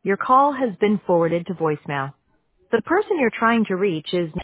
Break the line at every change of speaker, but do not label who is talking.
Your call has been forwarded to voicemail. The person you're trying to reach is